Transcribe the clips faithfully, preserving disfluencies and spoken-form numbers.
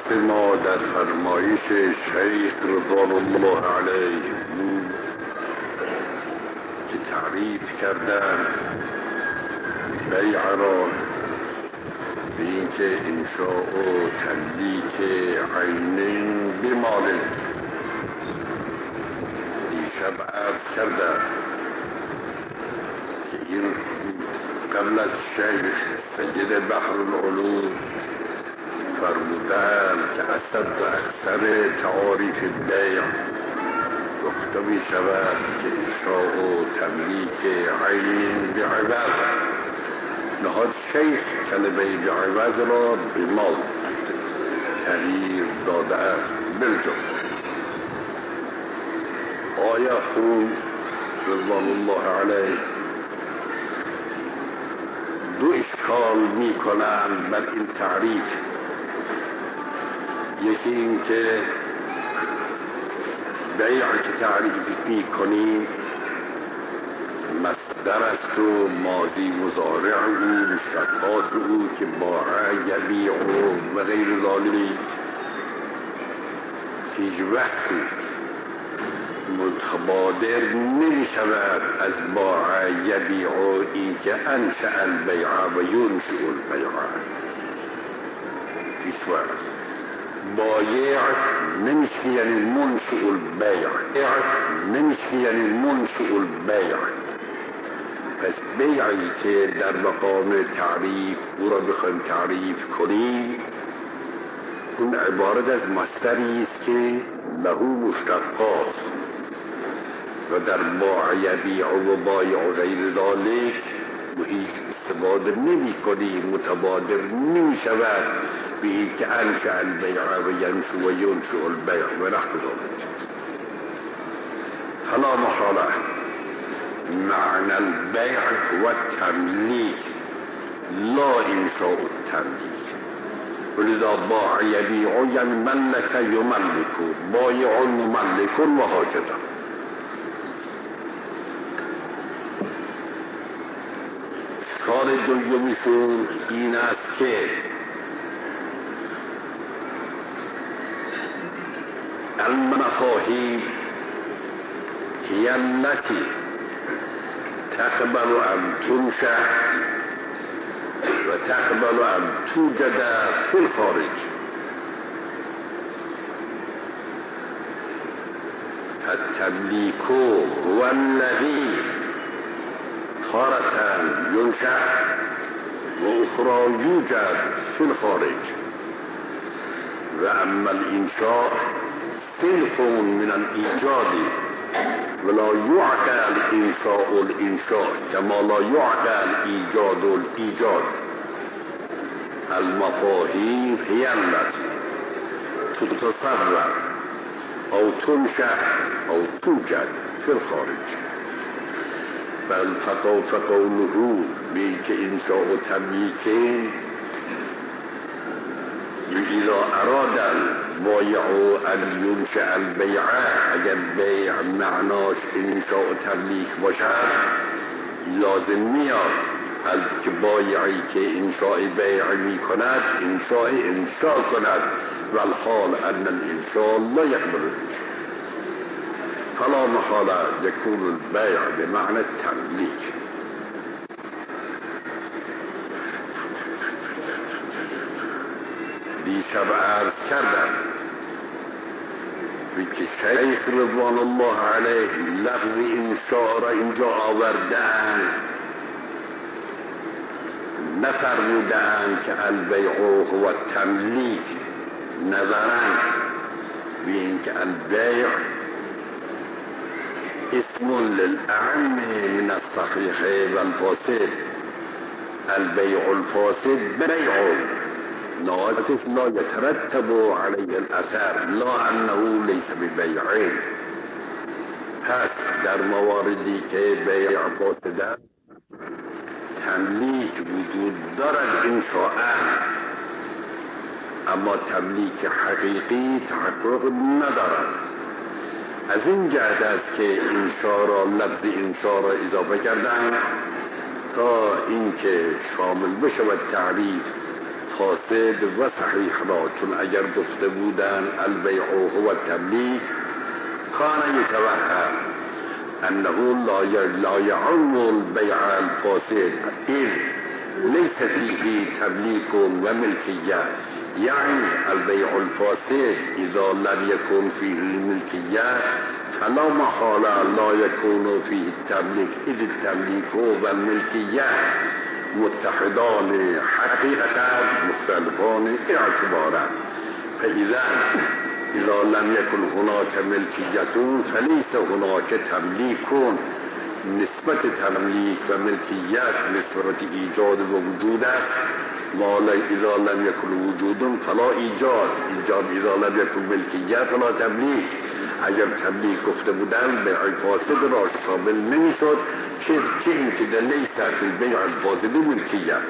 بحث ما در فرمایش شیخ رضوان الله علیه بود که تعریف کردن بیع را به اینکه انشاء و تملیک عینین بمال. دیشب عرض کردن که این قبل از شیخ سید بحر العلوم فرمودن که اصد و اکثر تعاریف بیع گفته می شود که انشاء و تملیک عین بعوض. نهاد شیخ کلمه بعوض را به مال تغییر داده است. بالجمله آیا خون رضوان الله علیه دو اشکال می کنند بر این تعریف. یکی این که بیع که تعریف می کنیم مصدر است و ماضی مضارع او مشتقات او که باع یبیع و غیر ذالک هیچ وقت متبادر نمی شود از باع یبیع این که انشأ البیع و ینشئ البیع. هیچ وقت بایع نمیشه یعنی منشئ البیع، نمیشه یعنی منشئ البیع. پس بیعی که در مقام تعریف او را بخوایم تعریف کنیم اون عبارت از مصدری است که له مشتقات و در باع یبیع و بایع و غیر ذالک و هیچ استفاده نمی کنیم، متبادر نمی شود به این که انشأ البیع و ینشئ و ینشئ البیع و نحو ذلک. فلا محالة معنى البيع هو التمليك لا انشاء التمليك. ولذا باع يبيع يعني ملك يملك، بایع مملك وهكذا. اشکال دومیشون این است که المفاهیم هي التي تقبل أن تنشأ وتقبل أن توجد في الخارج. فالتمليك هو الذي تارة ينشأ وأخرى يوجد في الخارج. وأما الإنشاء صنف من الإيجاد ولا يعقل انشاء الانشاء كما لا يعقل ايجاد الايجاد. المفاهيم هي التي تتصور او تنشأ او توجد في الخارج. بل فقوله بك انشاء تمليك اذا اراد البایع ان ینشأ البیع، اگر بیع معناش انشاء و تملیک باشد لازم میاد که بایعی که انشاء بیع می کند انشاء انشاء کند و الحال ان الانشاء لا يقبل الانشاء. فلا محالة يكون البيع بمعنى التملیک. دیشب عرض کردم که شیخ رضوان الله علیه لفظ انشاء را اینجا آوردن، نفرمودن که البیع هو التملیک، نظرا به اینکه البیع اسم للاعم من الصحیح والفاسد. البیع الفاسد بیع ناطف لا يترتب عليه الأثر لا أنه ليس ببيعين. پس در مواردی که بیع فاسد تملیک وجود دارد انشاء، اما تملیک حقیقی تحقق ندارد. از این جهت است که انشاء را لفظ انشاء را اضافه کردن تا اینکه شامل بشود تعریف فاسد و صحیح را، چون اگر گفته بودن البیع هو التملیک کان یتوهم انه لا یعم البیع الفاسد اذ لیس فیه تملیک و ملکیه، یعنی البیع الفاسد اذا لم یکن فیه الملکیه فلا محاله لا یکون فیه التملیک اذ التملیک و الملکیه متحدان حقیقتا مختلفان اعتبارا، فاذا اذا لم يكن هناك ملكية فليس هناك تمليك. نسبت تملیک و ملکیت نسبت ایجاد و وجود است. ما اذا لم يكن وجود فلا ایجاد، ایجاد اذا لم يكن ملکیت فلا تملیک. اگر تملیک گفته بودن بیع فاسد را شامل نمیشد، چه چه این که لیس فی البیع الفاسد ملکیت.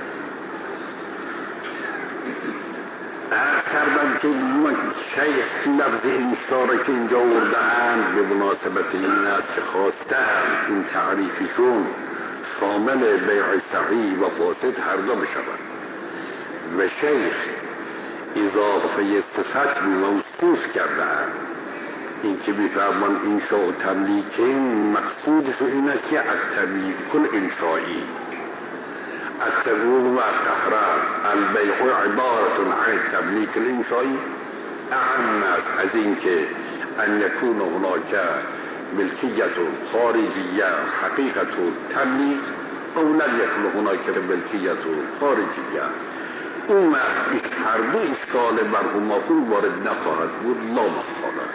ارز کردم که شیخ لفظ انشاره که اینجا آورده‌اند به مناسبت این است که خواستند این تعریفشون شامل بیع صحیح و فاسد هر دو بشود و شیخ اضافه صفت موصوف کرده‌اند. این که میفرمان انشاء و تملیکین مقصودش این است که التملیک الانشایی التبوغ و التحرار البیع عبارت عن التملیک الانشایی اعم از این که ان یکون هناک ملکیت خارجیه حقیقت تملیک او لم یکن هناک ملکیت خارجیه. اون وقت هر دو اشکال مرحوم مفهوم وارد نخواهد بود لا محاله.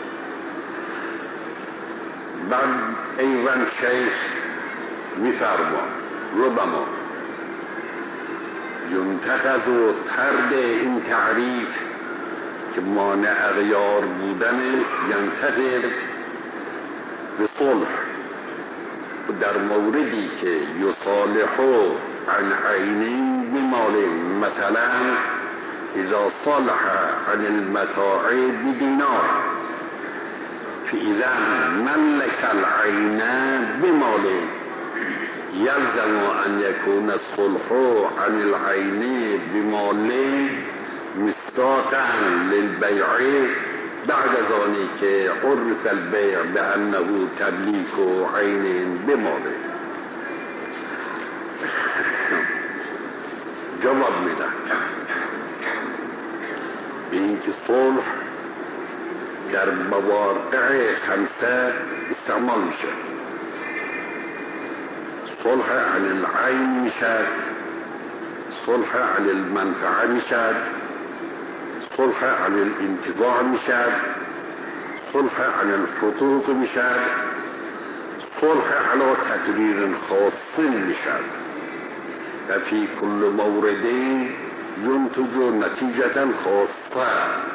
بعد ایوان شیخ میفرمان ربما ینتقض و طرد این تعریف که مانع غیار بودن ینتقض به صلح در موردی که یصالحو عن عینی بمال، مثلا اذا صالح عن المتاع بدینار فاذا ملك العین بمال یلزم ان یکون الصلح عن العین بمال مصداقا للبیع بعد ذلك که عرف البیع بانه تملیک عین بمال. جواب میدن به اینکه صلح در مواقع خمسه استعمال میشه. صلح عن العین میشد، صلح عن المنفعه میشد، صلح عن الانتفاع میشد، صلح عن الحقوق میشد، صلح على تقریر خاص میشد و فی کل مورد ینتج نتیجة خاصه.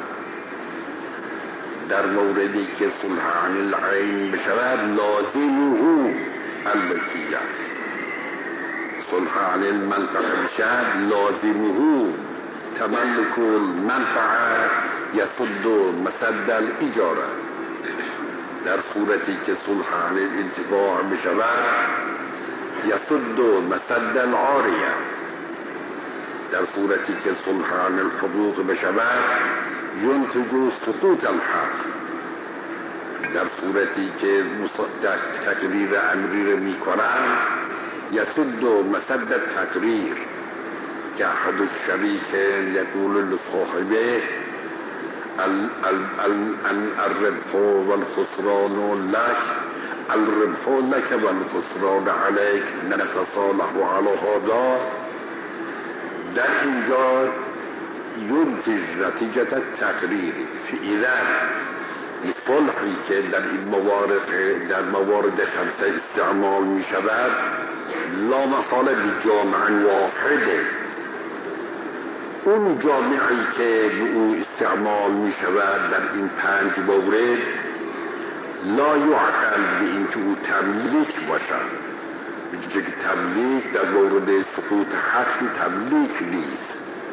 در موردی که صلح عن العین بشود لازمه الملکیه، صلح عن المنفعه بشد لازمه تملك المنفعه یصد مسد الاجاره. در صورتی که صلح عن الانتفاع بشود یصد مسد العاریه. در صورتی که صلح عن الحقوق بشود ینتج سقوط الحق. در صورتی که تقریر امری می کنند یصد مسد التقریر که احد الشریکین یقول لصاحبه الربح والخسران لك الربح لك والخسران عليك نتصالح على هذا. در اینجا ینتج نتیجة تقریر فاذا صلحی که در این موارد در موارد خمسه استعمال می شود لا محاله بجامع واحده. اون جامعی که به او استعمال می شود در این پنج مورد لا یعقل به این که او تملیک باشد، بجه که تملیک در مورد سقوط حق تملیک نیست،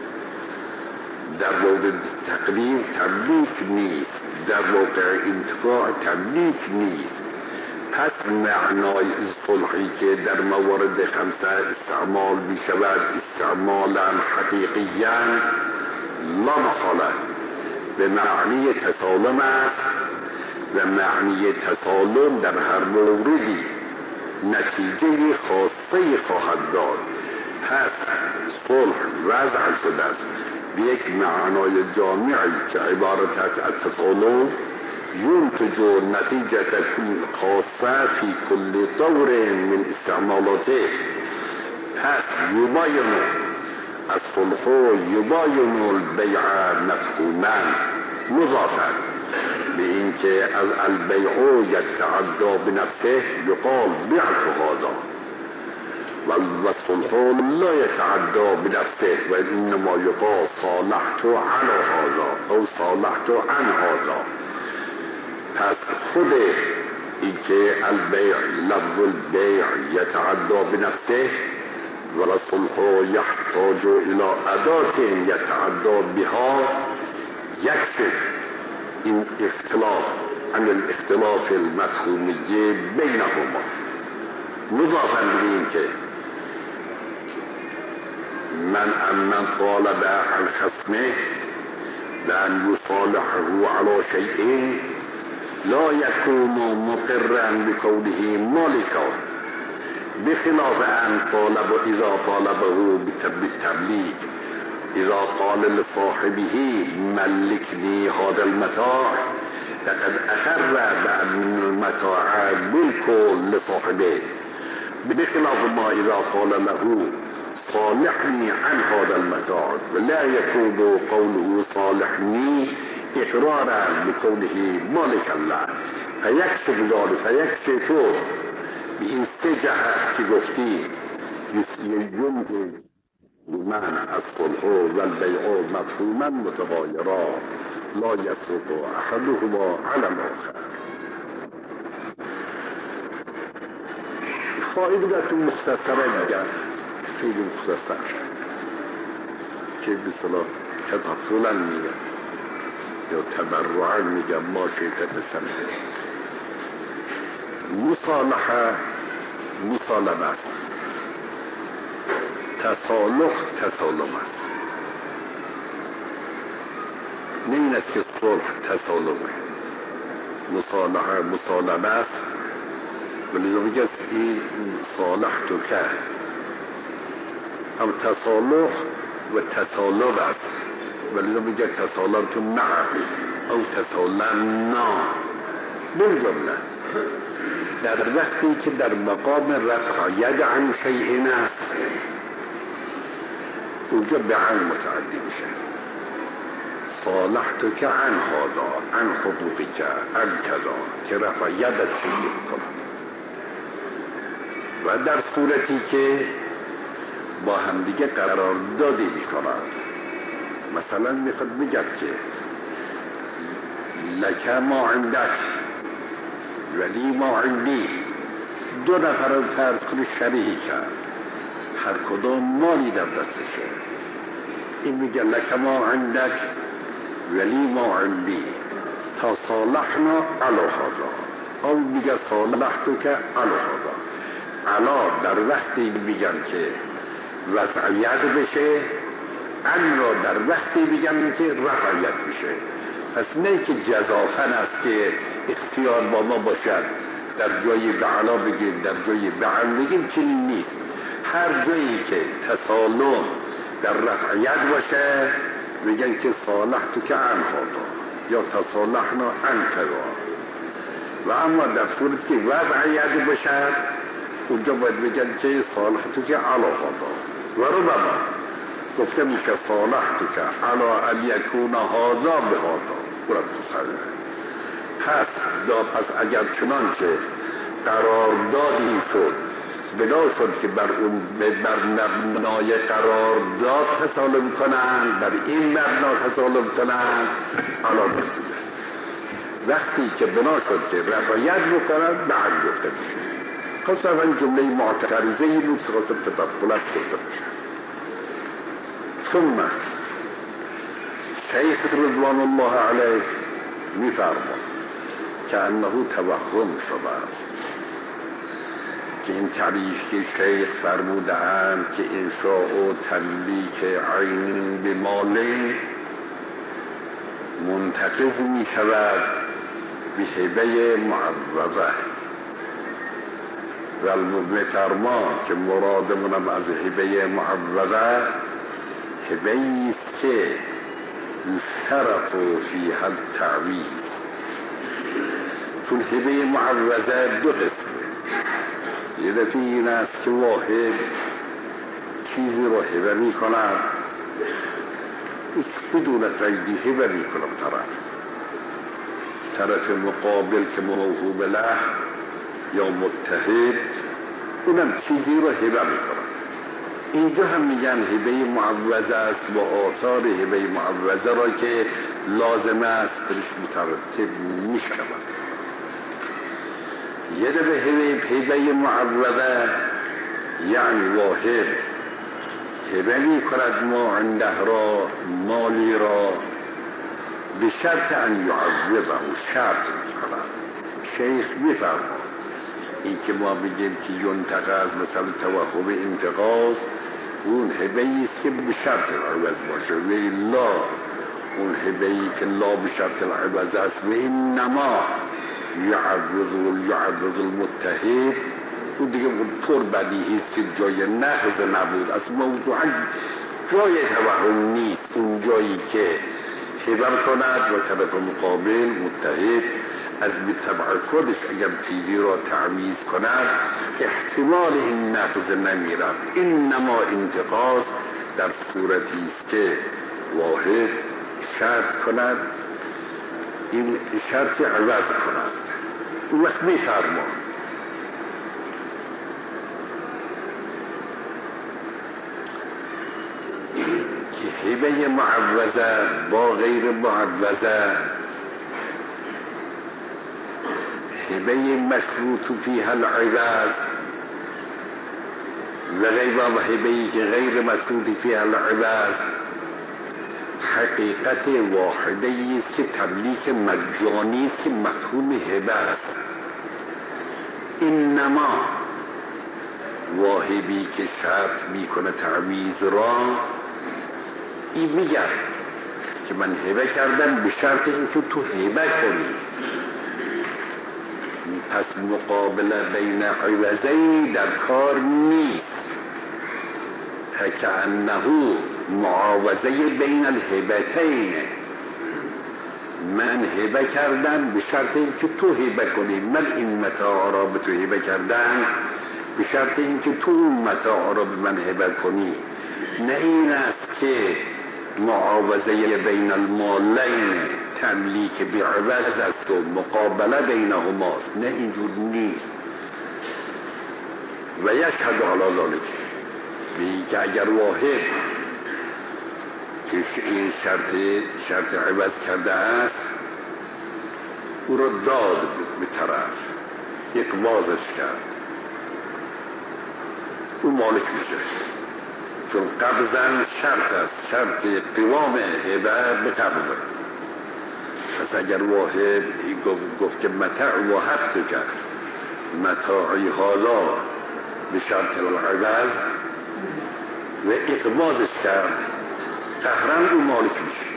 در مورد تقریر تملیک نیست، در موقع انتفاع تملیک نیست، پس معنای صلحی که در موارد خمسه استعمال می شود استعمالا حقیقیا لا محاله به معنی تسالم است و معنی تسالم در هر موردی نتیجه خاصه خواهد داد. پس صلح وضع شده است به یک معنای جامعی که عبارت است از تسالم ينتج نتيجة خاصة في كل دور من استعمالاته. پس يباين الصلح يباين البيع مفهوما مضافا به اینکه از البيع يتعدى بنفسه يقال بعت هذا والصلح لا يتعدى بنفسه وإنما يقال صالحت على هذا أو صالحت عن هذا. پس خود این که البیع لفظ البیع یتعدا بنفسه و الصلح یحتاج الى ادات یتعدا بها یکشف این اختلاف عن الاختلاف المفهومی بینهما. مضافا به این که من امن طالب عن خصمه بأن يصالحه على شيء لا يكون مقرا بقوله مالكا بخلاف أن طالب إذا طالبه بالتبليغ إذا قال لصاحبه ملكني هذا المتاع لقد أقر بأن المتاع بالكل لصاحبه بخلاف ما إذا قال له صالحني عن هذا المتاع ولا يكون قوله صالحني اقرارا بقوله مالك الله فيكشف ذلك فيكشف به این سه جهت که گفتی ينتج بمعنى الصلح والبيع مفهوما متغايرا لا يسقط احدهما على الاخر. فائدة مختصرة میگن خیلی مختصر که بسلا تطفلا میگن یا تبرعا میگن ما شیطه بسمه. مصالحه مصالحه است، تصالح تصالح است. نه این است که صلح تصالحه. مصالحه مصالحه است ولی میگه این صالح تو که هم تصالح و تصالح است ولی میگه تصالح تو معه او تصالح نا بالجمله. در وقتی که در مقام رفع ید عن شیء است اونجا به عن متعدی میشه. صالحت که عن هذا عن حقوقی که عن کذا که رفع ید از شیء میکنم. و در صورتی که با همدیگه قراردادی میکنند، مثلا میخواد بگه که لکه ما عندک ولی ما عندی، دو نفر از فرض کنی شریحی کرد هر کدام مالی در دستشه، این میگه لکه ما عندک ولی ما عندی تا صالحنا علی هذا، او میگه صالحتو که علی هذا. علا در وقتی میگن که وضعیت بشه، ان را در وقتی میگن که رفعیت بشه. پس نه که جزافن است که اختیار با ما باشد در جایی به علا بگیم در جایی به عن بگیم، چنین نیست. هر جایی که تسالم در رفعیت باشه میگن که صالحتو که عن هذا یا تصالحنا عن کذا. و اما در صورت که وضعیت باشد اونجا باید بگن که صالحتو که علا هذا. و ربما گفته میشه صالحتو که علا ان یکون هذا به هذا. برد تصالح. پس دا پس اگر چنانچه قراردادی شد بنا شد که بر اون بر مبنای قرارداد تسالم کنند، بر این مبنا تسالم کنند، علا بسیده. وقتی که بنا شد که رفعیت بکنند به عن گفته میشه. خاصا جمله معترضه ای بود که خاصا تدخلت گفته میشه. ثم شیخ رضوان الله علیه میفرماد که انه توهم شده است که این تعریف که شیخ فرمودند که انشاء و تملیک عین به مال منتقض می شود به هبه معوضه و المفرما که مراد منم از هبه معوضه هبه است که شرط فیها التعویض. چون هبه معوضه دو قسمه، یه دفعه این است که واحد چیزی رو هبه می کند بدون قیدی هبه می کنم طرف طرف مقابل که موهوب له یا متحد اونم چیزی رو هبه می کنم. اینجا هم میگن هبه معوضه است با آثار هبه معوضه را که لازمه است برش مترتب می شود. یه دفعه هبه معوضه یعنی واحد هبه می کند ما عنده را مالی را به شرط ان یعوضه شرط می کند. شیخ می فرماید این که ما بگیم که ینتقض مثل توهم انتقاض اون هبه است که به شرط العوض باشه و الا اون هبه ای که لا به شرط العوض است و انما یعوض و یعوض المتحد اون دیگه پر بدیهی است که جای نقض نبود از موضوع جای توهم نیست. اون جایی که هبه کند و طرف مقابل متحد از بطبع خودش اگر چیزی را تعویض کند احتمال این نقض نمیرد. اینما انتقاض در صورتی است که واحد شرط کند این شرط عوض کند. اون وقت میفرما که هبه معوضه با غیر معوضه هبه مشروط فیها العوض و غیر هبه که غیر مشروط فیها العوض حقیقت واحده است که تملیک مجانی است که مفهوم هبه است. انما واهبی که شرط میکنه تعویض را این میگه که من هبه کردم به شرط اینکه تو هبه کنی، پس مقابله بین عوضی در کار نیست فکأنه معاوضه بین الهبتین. من هبه کردم به شرط اینکه تو هبه کنی، من این متاع را به تو هبه کردم به شرط اینکه تو اون متاع را به من هبه کنی. نه این است که معاوضه بین المالین تملیک بعوض است و مقابله بینهماست، نه اینجور نیست. و یشهد علی ذلک بی که اگر واحد که این شرط شرط عوض کرده است او را داد به طرف اقباضش کرد او مالک میشه، چون قبضن شرط است، شرط قوام هبه به قبضه. پس اگر واحد گفت که متاع واحد کرد متاعی حالا به شرط العوض و اقباضش کرد قهرن او مالک میشه.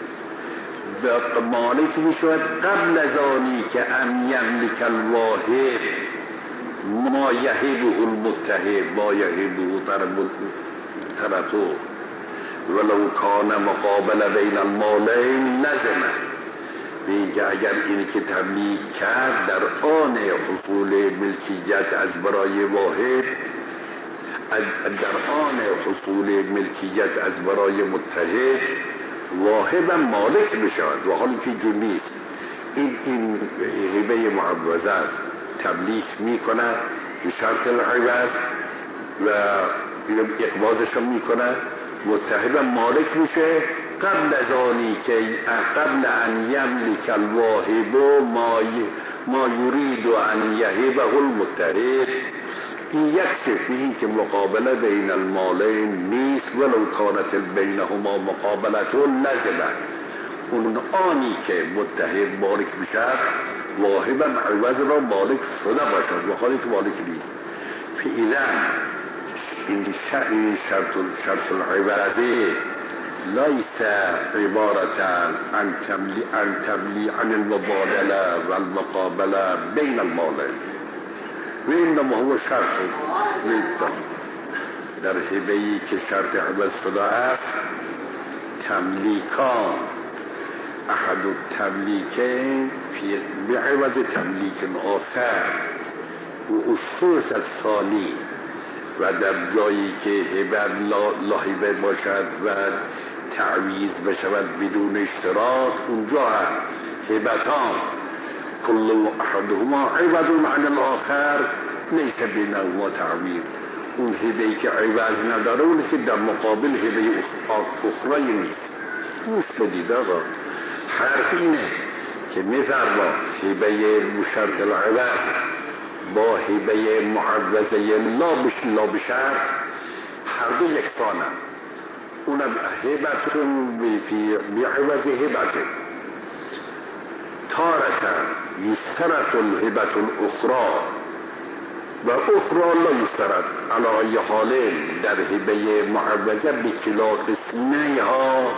مالک میشود قبل از آنی که ان یملک الواحد ما یهبه المتحد ما یهبه طرفو ولو کان مقابل بین المالین لزمه. میگه اگر اینی که تملیک کرد در آن حصول ملکیت از برای واحد در آن حصول ملکیت از برای متحد واحد مالک بشود و حالی که جو نیست. این این هبه معوضه است، تملیک میکنه به شرط العوض و اقباضش هم میکنه، متحد مالک میشه قبل از آنی که قبل ان یملک الواهب ما ما یرید ان یهبه المتحد. این یک شکلی این که مقابله بین المالین نیست ولو کانت بینهما مقابلت لزمه. اون آنی که متحد مالک میشه واهبا عوض را مالک شده باشد و حالی که مالک نیست. فعلا این شرط شرط العبادة ليس عبارة عن تملي عن تملي عن المبادلة والمقابلة بين المالين، وإنما هو شرط ليس در هبه‌ای که شرط عوض شده است تملیکان احد التملیکین بعوض تملیک آخر و اشخاص الثانی و در جایی که هبه لاهبه باشد و تعویض بشود بدون اشتراک اونجا هم هبتان کل احدهما عوض عن الاخر لیس بینهما تعویض. اون هبه‌ای که عوض نداره اونی که در مقابل هبه اخرى نیست. گوش بدید آقا، حرف اینه که میفرما هبه بشرط العوض با هبه معوضه لا بشرط هر دو یکسانن. اون هبتون بعوض هبته تارة یشترط الهبه الاخرى و اخرى لا یشترط علی ای حال. در هبه معوضه بکلا قسمه ها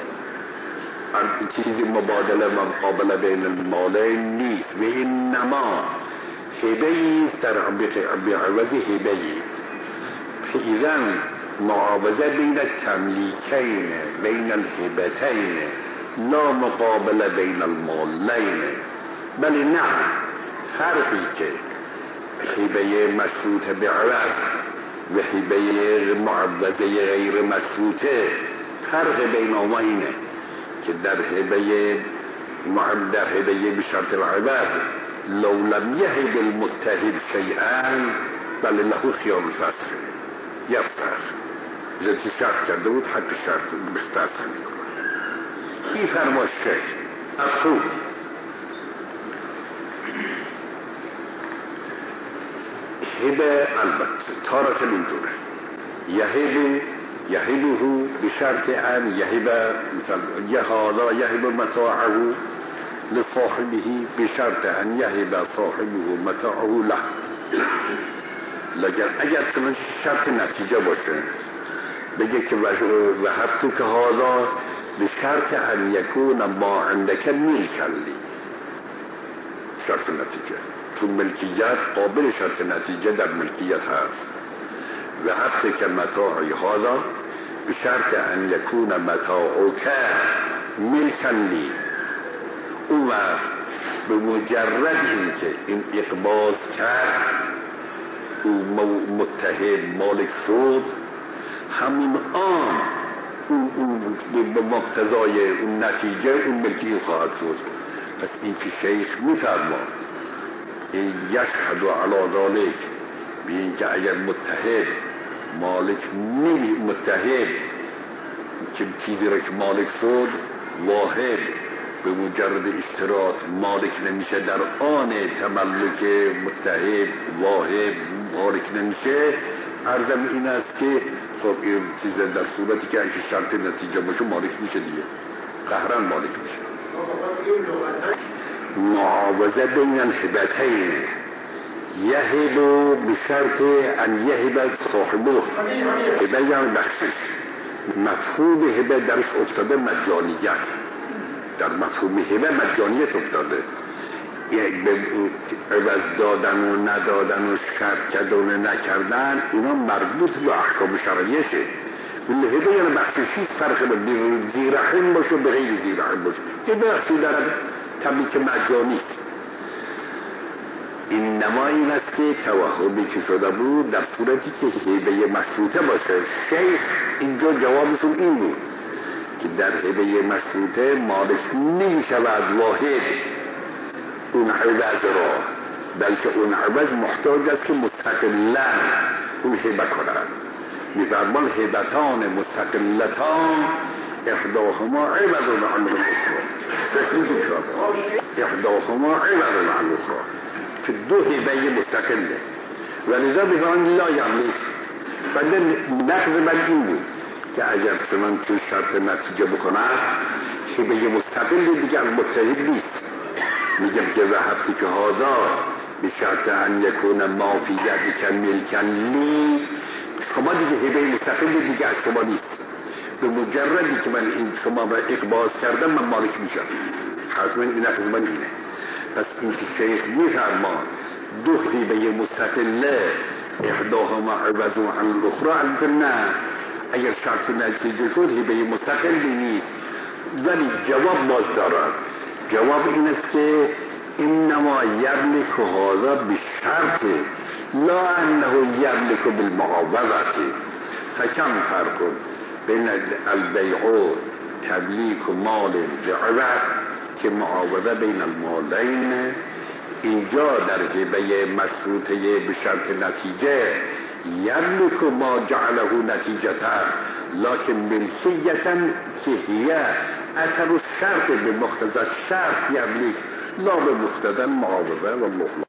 چیزی مبادله و مقابله بین المالین نیست و انما هبه‌ای در بعوض هبه‌ای. فاذا معاوضه بین التملیکین بین الهبتین لا مقابله بین المالین. بلی نه، فرقی که هبه مشروط بعوض و هبه معوضه غیر مشروطه فرق بین آنها اینه که در هبه در هبه بشرط العوض لو لم یهب المتهب شیئا بل له خیار الفسخ یفسخ. جتی شرط کرده بود حق شرط بستفسخ میکنه. این فرماش شیخ افرو هبه البته تارت اینجوره یهب یهبه بشرط ان یهب مثلا یهادا یهب متاعه لصاحبه بشرط ان یهب صاحبه متاعه له. لکن اگر چنانچه شرط نتیجه باشه بگه که وهبتو که هادا بشرط ان یکون ما عندک ملکا لی، شرط نتیجه، چون ملکیت قابل شرط نتیجه در ملکیت هست. وهبت که متاعی هادا بشرط ان یکون متاعک ملکا لی. اون وقت به مجرد این که این اقباض کرد او متهب مالک شد، همون آن اون, اون به مقتضای اون نتیجه اون ملکی خواهد شد. پس این که شیخ میفرما این یشهد علی ذالک، به این که اگر متهب مالک نمی متهب که چیزی را که مالک شد واحد به مجرد اشتراط مالک نمیشه، در آن تملک متهب واحد مالک نمیشه. عرضم این است که خب این چیز در صورتی که اگه شرط نتیجه باشه مالک میشه دیگه، قهرن مالک میشه. معاوضه بین الهبتین یهب بشرط ان یهب صاحبه. هبه یعنی بخشش. مفهوم هبه درش افتاده مجانیت، در مفهوم هبه مجانیت افتاده، یک به عوض دادن و ندادن و شرط کردن و نکردن اینا مربوط به احکام شرعیشه. ولی هبه یعنی بخششی، فرق به زیرحم باشه و به غیر زیرحم باشه. یه بخشی در تملیک مجانی. این نما این است که توهمی که شده بود در صورتی که هبه مشروطه باشه. شیخ اینجا جوابشون این بود که در هبه مشروطه مالک نمی شود واحد اون عوض را، بلکه اون عوض محتاج است که مستقلا اون هبه کنند. میفرمان هبتان مستقلتان احداهما عوض عن الاخرى. احداهما عوض عن الاخرى که دو هبه مستقله و لذا میفرمان لا یملک. بعد نقض بر این بود که اگر چنان تو شرط نتیجه بکنن هبه مستقل دیگه از متهب نیست. میگم که وهبتی که هادا به شرط ان یکون ما فی یدک ملکا لی، شما دیگه هبه مستقل دیگه از شما نیست. به مجردی که من این شما را اقباض کردم من مالک میشم. حتما این از من اینه. پس این که شیخ میفرمان دو هبه مستقله احداهما عوض عن الاخرى، البته نه، اگر شرط نتیجه شد هبه مستقلی نیست، ولی جواب باز دارد. جواب این است که انما یملک هذا بشرط لا انه یملک بالمعاوضه. فکم فرق بین البیع تملیک مال بعوض که معاوضه بین المالین. اینجا در هبه مشروطه به شرط نتیجه یملک ما جعله نتیجتا، لکن ملکیتا که هی اثر الشرط به مقتضى الشرط یملک لا به مقتضى المعاوضه. والله